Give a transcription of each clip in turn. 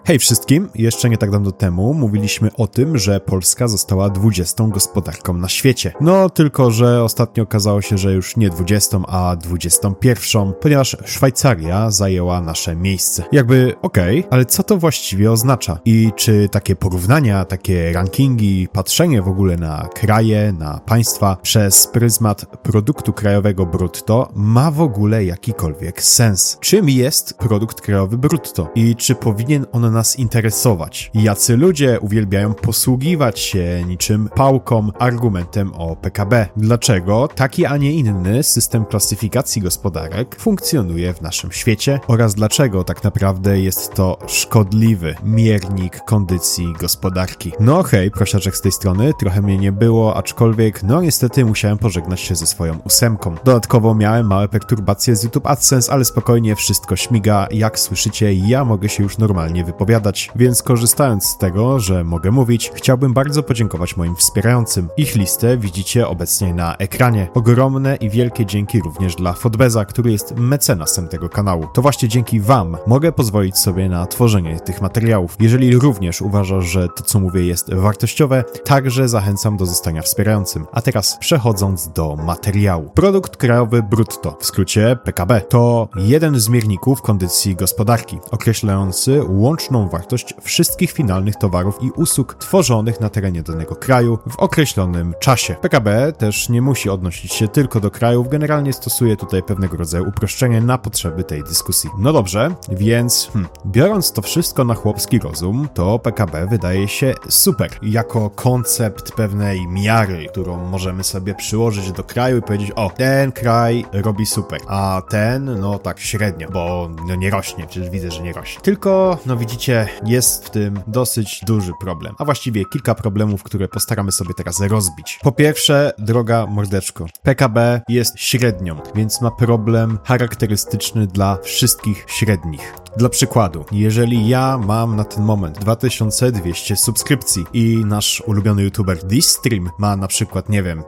Hej wszystkim, jeszcze nie tak dawno temu mówiliśmy o tym, że Polska została 20. gospodarką na świecie. No tylko, że ostatnio okazało się, że już nie 20, a 21, ponieważ Szwajcaria zajęła nasze miejsce. Jakby okej, ale co to właściwie oznacza? I czy takie porównania, takie rankingi, patrzenie w ogóle na kraje, na państwa przez pryzmat produktu krajowego brutto ma w ogóle jakikolwiek sens? Czym jest produkt krajowy brutto? I czy powinien on nas interesować? Jacy ludzie uwielbiają posługiwać się niczym pałką argumentem o PKB? Dlaczego taki, a nie inny system klasyfikacji gospodarek funkcjonuje w naszym świecie? Oraz dlaczego tak naprawdę jest to szkodliwy miernik kondycji gospodarki? No hej, prosiaczek z tej strony, trochę mnie nie było, aczkolwiek no niestety musiałem pożegnać się ze swoją 8. Dodatkowo miałem małe perturbacje z YouTube AdSense, ale spokojnie, wszystko śmiga. Jak słyszycie, ja mogę się już normalnie wypowiadać, więc korzystając z tego, że mogę mówić, chciałbym bardzo podziękować moim wspierającym. Ich listę widzicie obecnie na ekranie. Ogromne i wielkie dzięki również dla Fodbeza, który jest mecenasem tego kanału. To właśnie dzięki wam mogę pozwolić sobie na tworzenie tych materiałów. Jeżeli również uważasz, że to co mówię jest wartościowe, także zachęcam do zostania wspierającym. A teraz przechodząc do materiału. Produkt krajowy brutto, w skrócie PKB, to jeden z mierników kondycji gospodarki, określający łączną wartość wszystkich finalnych towarów i usług tworzonych na terenie danego kraju w określonym czasie. PKB też nie musi odnosić się tylko do krajów, generalnie stosuje tutaj pewnego rodzaju uproszczenie na potrzeby tej dyskusji. No dobrze, więc biorąc to wszystko na chłopski rozum, to PKB wydaje się super, jako koncept pewnej miary, którą możemy sobie przyłożyć do kraju i powiedzieć, o, ten kraj robi super, a ten, no tak średnio, bo no nie rośnie, przecież widzę, że nie rośnie. Tylko, no widzicie, jest w tym dosyć duży problem, a właściwie kilka problemów, które postaramy sobie teraz rozbić. Po pierwsze, droga mordeczko, PKB jest średnią, więc ma problem charakterystyczny dla wszystkich średnich. Dla przykładu, jeżeli ja mam na ten moment 2200 subskrypcji i nasz ulubiony youtuber Distream ma na przykład, nie wiem,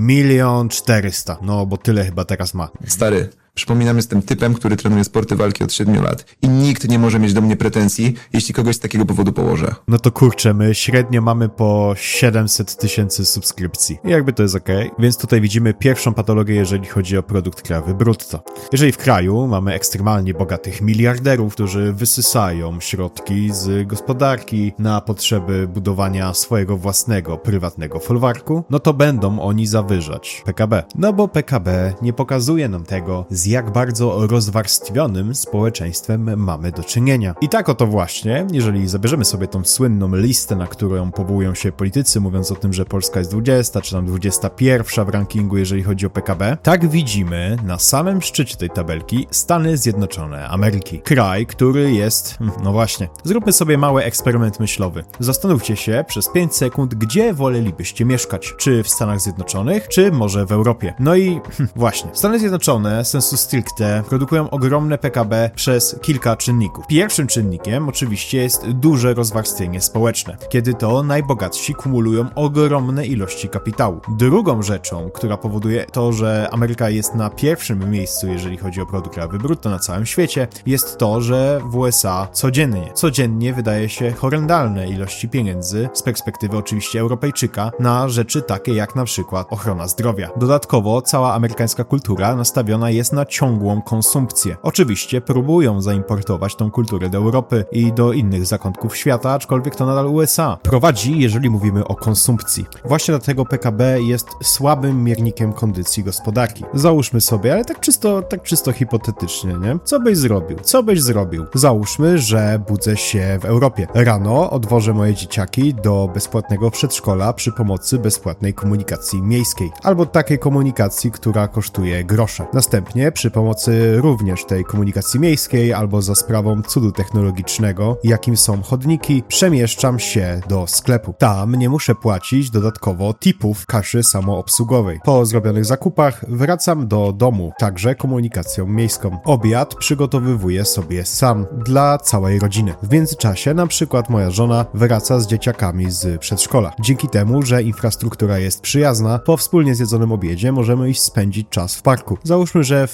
1 400 000, no bo tyle chyba teraz ma. Stary, przypominam, jestem typem, który trenuje sporty walki od 7 lat i nikt nie może mieć do mnie pretensji, jeśli kogoś z takiego powodu położę. No to kurczę, my średnio mamy po 700 000 subskrypcji. I jakby to jest okej. Więc tutaj widzimy pierwszą patologię, jeżeli chodzi o produkt krajowy brutto. Jeżeli w kraju mamy ekstremalnie bogatych miliarderów, którzy wysysają środki z gospodarki na potrzeby budowania swojego własnego, prywatnego folwarku, no to będą oni zawyżać PKB. No bo PKB nie pokazuje nam tego, z jak bardzo rozwarstwionym społeczeństwem mamy do czynienia. I tak oto właśnie, jeżeli zabierzemy sobie tą słynną listę, na którą powołują się politycy, mówiąc o tym, że Polska jest 20, czy tam 21 w rankingu, jeżeli chodzi o PKB, tak widzimy na samym szczycie tej tabelki Stany Zjednoczone Ameryki. Kraj, który jest, no właśnie, zróbmy sobie mały eksperyment myślowy. Zastanówcie się przez 5 sekund, gdzie wolelibyście mieszkać. Czy w Stanach Zjednoczonych, czy może w Europie. No i właśnie, Stany Zjednoczone sensu stricte produkują ogromne PKB przez kilka czynników. Pierwszym czynnikiem oczywiście jest duże rozwarstwienie społeczne, kiedy to najbogatsi kumulują ogromne ilości kapitału. Drugą rzeczą, która powoduje to, że Ameryka jest na pierwszym miejscu, jeżeli chodzi o produkt krajowy brutto na całym świecie, jest to, że w USA codziennie wydaje się horrendalne ilości pieniędzy, z perspektywy oczywiście Europejczyka, na rzeczy takie jak na przykład ochrona zdrowia. Dodatkowo cała amerykańska kultura nastawiona jest na ciągłą konsumpcję. Oczywiście próbują zaimportować tą kulturę do Europy i do innych zakątków świata, aczkolwiek to nadal USA prowadzi, jeżeli mówimy o konsumpcji. Właśnie dlatego PKB jest słabym miernikiem kondycji gospodarki. Załóżmy sobie, ale tak czysto hipotetycznie, nie? Co byś zrobił? Załóżmy, że budzę się w Europie. Rano odwożę moje dzieciaki do bezpłatnego przedszkola przy pomocy bezpłatnej komunikacji miejskiej. Albo takiej komunikacji, która kosztuje grosze. Następnie przy pomocy również tej komunikacji miejskiej albo za sprawą cudu technologicznego, jakim są chodniki, przemieszczam się do sklepu. Tam nie muszę płacić dodatkowo tipów kaszy samoobsługowej. Po zrobionych zakupach wracam do domu, także komunikacją miejską. Obiad przygotowywuję sobie sam dla całej rodziny. W międzyczasie na przykład moja żona wraca z dzieciakami z przedszkola. Dzięki temu, że infrastruktura jest przyjazna, po wspólnie zjedzonym obiedzie możemy iść spędzić czas w parku. Załóżmy, że w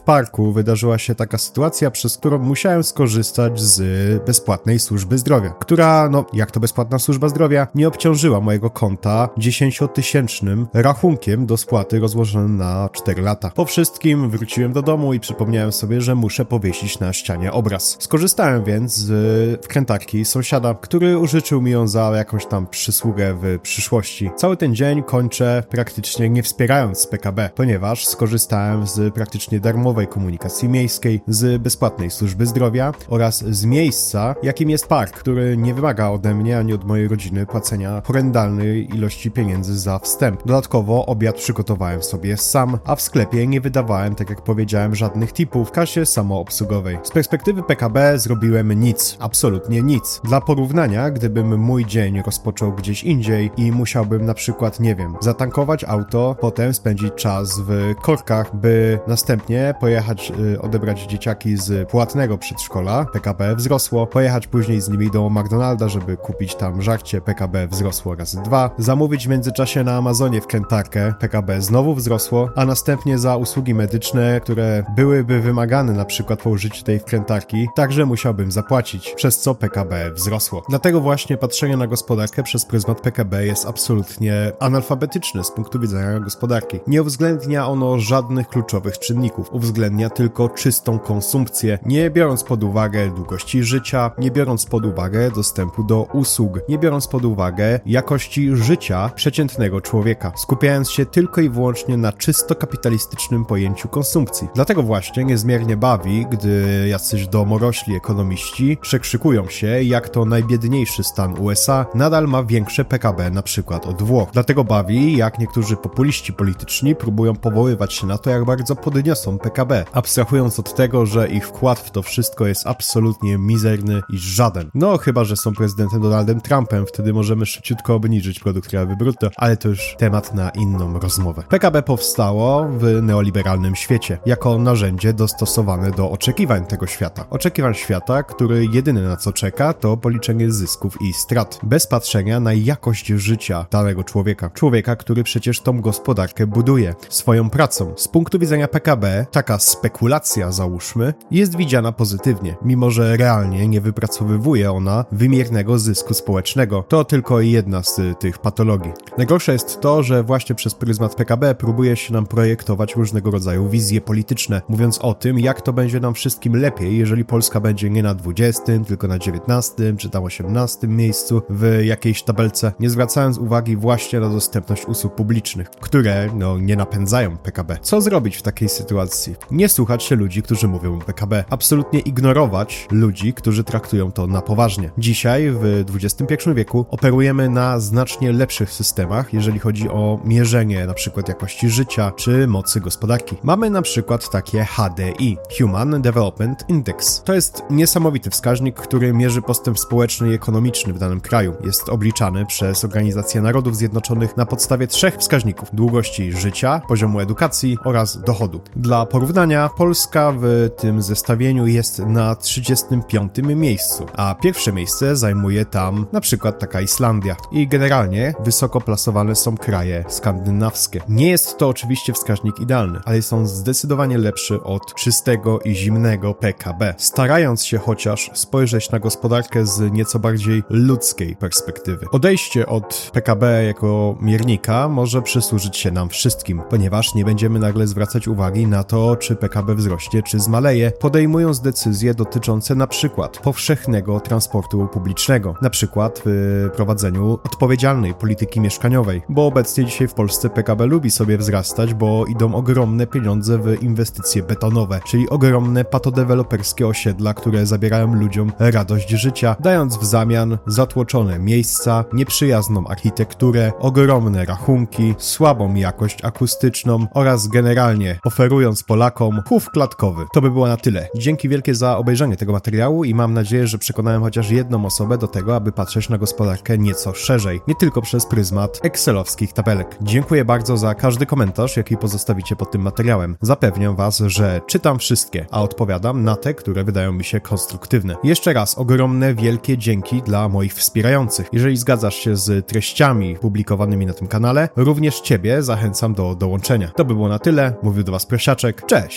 parku wydarzyła się taka sytuacja, przez którą musiałem skorzystać z bezpłatnej służby zdrowia, która, jak to bezpłatna służba zdrowia, nie obciążyła mojego konta 10-tysięcznym rachunkiem do spłaty rozłożonym na 4 lata. Po wszystkim wróciłem do domu i przypomniałem sobie, że muszę powiesić na ścianie obraz. Skorzystałem więc z wkrętarki sąsiada, który użyczył mi ją za jakąś tam przysługę w przyszłości. Cały ten dzień kończę praktycznie nie wspierając PKB, ponieważ skorzystałem z praktycznie darmowej komunikacji miejskiej, z bezpłatnej służby zdrowia oraz z miejsca, jakim jest park, który nie wymaga ode mnie ani od mojej rodziny płacenia horrendalnej ilości pieniędzy za wstęp. Dodatkowo obiad przygotowałem sobie sam, a w sklepie nie wydawałem, tak jak powiedziałem, żadnych tipów w kasie samoobsługowej. Z perspektywy PKB zrobiłem nic, absolutnie nic. Dla porównania, gdybym mój dzień rozpoczął gdzieś indziej i musiałbym na przykład, zatankować auto, potem spędzić czas w korkach, by następnie pojechać odebrać dzieciaki z płatnego przedszkola, PKB wzrosło, pojechać później z nimi do McDonalda, żeby kupić tam żarcie, PKB wzrosło razy 2, zamówić w międzyczasie na Amazonie wkrętarkę, PKB znowu wzrosło, a następnie za usługi medyczne, które byłyby wymagane na przykład po użyciu tej wkrętarki, także musiałbym zapłacić, przez co PKB wzrosło. Dlatego właśnie patrzenie na gospodarkę przez pryzmat PKB jest absolutnie analfabetyczne z punktu widzenia gospodarki. Nie uwzględnia ono żadnych kluczowych czynników, uwzględnia tylko czystą konsumpcję, nie biorąc pod uwagę długości życia, nie biorąc pod uwagę dostępu do usług, nie biorąc pod uwagę jakości życia przeciętnego człowieka, skupiając się tylko i wyłącznie na czysto kapitalistycznym pojęciu konsumpcji. Dlatego właśnie niezmiernie bawi, gdy jacyś domorośli ekonomiści przekrzykują się, jak to najbiedniejszy stan USA nadal ma większe PKB na przykład od Włoch. Dlatego bawi, jak niektórzy populiści polityczni próbują powoływać się na to, jak bardzo podniosą PKB, abstrahując od tego, że ich wkład w to wszystko jest absolutnie mizerny i żaden. Chyba że są prezydentem Donaldem Trumpem, wtedy możemy szybciutko obniżyć produkt krajowy brutto, ale to już temat na inną rozmowę. PKB powstało w neoliberalnym świecie, jako narzędzie dostosowane do oczekiwań tego świata. Oczekiwań świata, który jedyne na co czeka, to policzenie zysków i strat, bez patrzenia na jakość życia danego człowieka. Człowieka, który przecież tą gospodarkę buduje swoją pracą. Z punktu widzenia PKB, taka spekulacja, załóżmy, jest widziana pozytywnie, mimo że realnie nie wypracowywuje ona wymiernego zysku społecznego. To tylko jedna z tych patologii. Najgorsze jest to, że właśnie przez pryzmat PKB próbuje się nam projektować różnego rodzaju wizje polityczne, mówiąc o tym, jak to będzie nam wszystkim lepiej, jeżeli Polska będzie nie na 20, tylko na 19 czy tam 18 miejscu w jakiejś tabelce, nie zwracając uwagi właśnie na dostępność usług publicznych, które nie napędzają PKB. Co zrobić w takiej sytuacji? Nie słuchać się ludzi, którzy mówią o PKB. Absolutnie ignorować ludzi, którzy traktują to na poważnie. Dzisiaj, w XXI wieku, operujemy na znacznie lepszych systemach, jeżeli chodzi o mierzenie na przykład jakości życia czy mocy gospodarki. Mamy na przykład takie HDI, Human Development Index. To jest niesamowity wskaźnik, który mierzy postęp społeczny i ekonomiczny w danym kraju. Jest obliczany przez Organizację Narodów Zjednoczonych na podstawie 3 wskaźników: długości życia, poziomu edukacji oraz dochodu. Dla porównania, Polska w tym zestawieniu jest na 35. miejscu, a pierwsze miejsce zajmuje tam na przykład taka Islandia. I generalnie wysoko plasowane są kraje skandynawskie. Nie jest to oczywiście wskaźnik idealny, ale jest on zdecydowanie lepszy od czystego i zimnego PKB, starając się chociaż spojrzeć na gospodarkę z nieco bardziej ludzkiej perspektywy. Odejście od PKB jako miernika może przysłużyć się nam wszystkim, ponieważ nie będziemy nagle zwracać uwagi na to, czy PKB wzrośnie, czy zmaleje, podejmując decyzje dotyczące na przykład powszechnego transportu publicznego, na przykład w prowadzeniu odpowiedzialnej polityki mieszkaniowej, bo obecnie dzisiaj w Polsce PKB lubi sobie wzrastać, bo idą ogromne pieniądze w inwestycje betonowe, czyli ogromne patodeweloperskie osiedla, które zabierają ludziom radość życia, dając w zamian zatłoczone miejsca, nieprzyjazną architekturę, ogromne rachunki, słabą jakość akustyczną oraz generalnie oferując Polakom chów klatkowy. To by było na tyle. Dzięki wielkie za obejrzenie tego materiału i mam nadzieję, że przekonałem chociaż jedną osobę do tego, aby patrzeć na gospodarkę nieco szerzej, nie tylko przez pryzmat excelowskich tabelek. Dziękuję bardzo za każdy komentarz, jaki pozostawicie pod tym materiałem. Zapewniam was, że czytam wszystkie, a odpowiadam na te, które wydają mi się konstruktywne. Jeszcze raz ogromne, wielkie dzięki dla moich wspierających. Jeżeli zgadzasz się z treściami publikowanymi na tym kanale, również ciebie zachęcam do dołączenia. To by było na tyle. Mówił do was Prosiaczek. Cześć!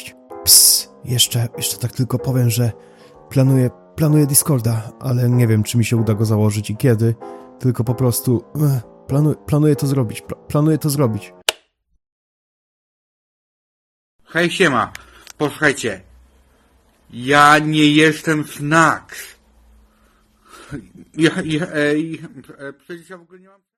Jeszcze tak tylko powiem, że planuję Discorda, ale nie wiem, czy mi się uda go założyć i kiedy, tylko po prostu planuję to zrobić. Hej, siema. Posłuchajcie. Ja nie jestem Snacks. Przecież ja w ogóle nie mam...